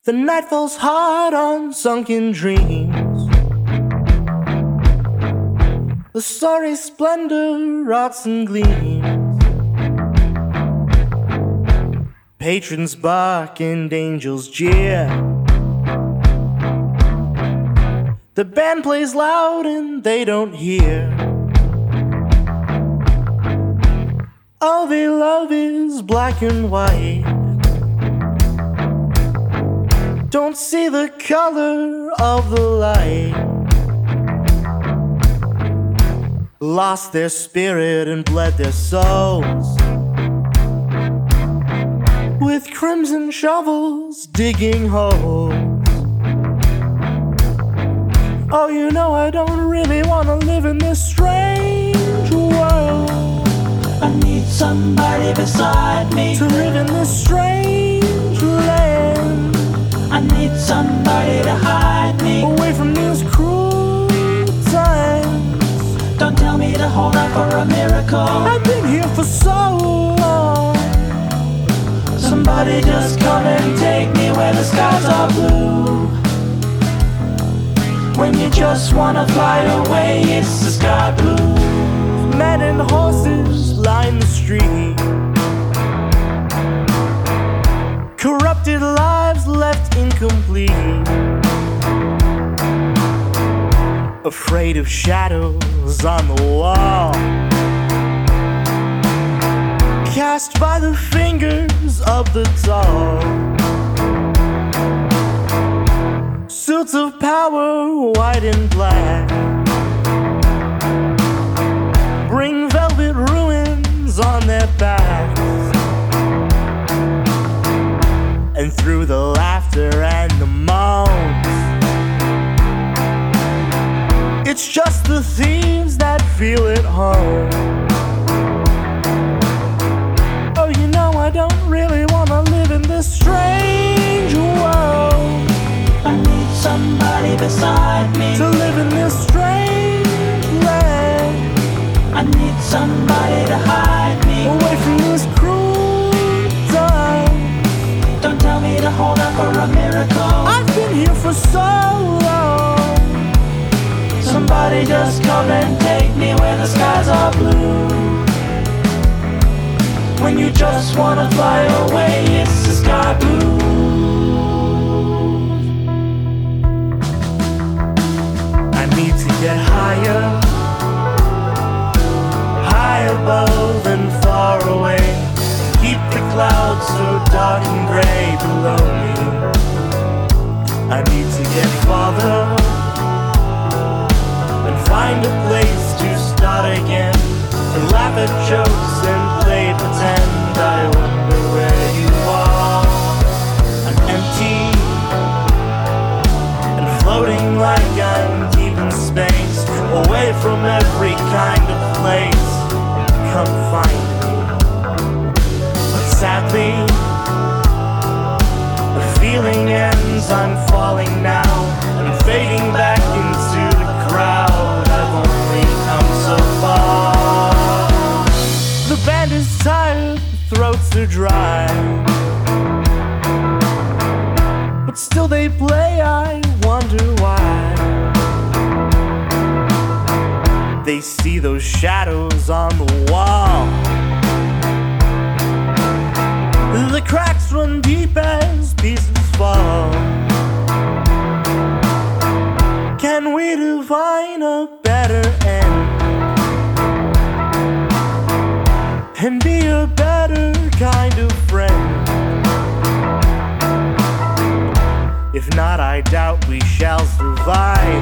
The night falls hard on sunken dreams. The starry splendor rots and gleams. Patrons bark and angels jeer. The band plays loud and they don't hear. All they love is black and white. Don't see the color of the light. Lost their spirit and bled their souls. With crimson shovels digging holes. Oh, you know I don't really wanna live in this strange world. I need somebody beside me to live in this strange land. I need somebody to hide me away from these cruel times. Don't tell me to hold out for a miracle. I've been here for so long. Somebody just come and take me where the skies are blue. When you just wanna fly away, it's the sky blue. Men and horses line the street. Corrupted lives left incomplete. Afraid of shadows on the wall, cast by the fingers of the tall. Suits of power, white and black, bring velvet ruins on their backs. And through the laughter and the moans, it's just the thieves that feel at home. Oh, you know I don't really wanna live in this strange world. I need somebody beside me to live in this strange land. I need somebody to hide me away from this cruel time. Don't tell me to hold out for a miracle. I've been here for so long. Somebody just come and take me where the skies are blue. When you just wanna fly away, it's the sky blue. I need to get higher, high above and far away. Keep the clouds so dark and gray below me. I need to get farther and find a place to start again, and laugh at jokes and play pretend. I wonder where you are. I'm empty and floating like I'm deep in space, away from every kind of place. Come find me. But sadly, the feeling ends. I'm falling now and fading back into the crowd. I've only come so far. The band is tired, the throats are dry, but still they play. I wonder why. They see those shadows on the wall. The cracks run deep as pieces fall. Can we define a better end and be a better kind of friend? If not, I doubt we shall survive.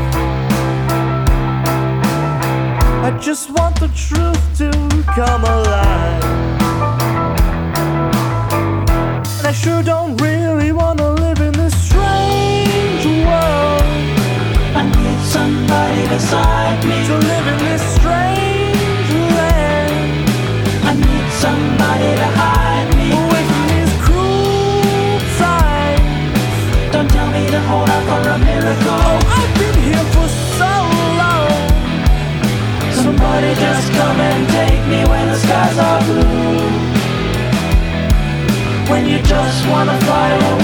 I just want the truth to come alive. And I sure don't really wanna live in this strange world. I need somebody beside me to live in this strange land. I need somebody to hide me away from these cruel times. Don't tell me to hold out for a miracle. Oh, I've been here for so long. Somebody just come and take me when the skies are blue. When you just wanna fly away.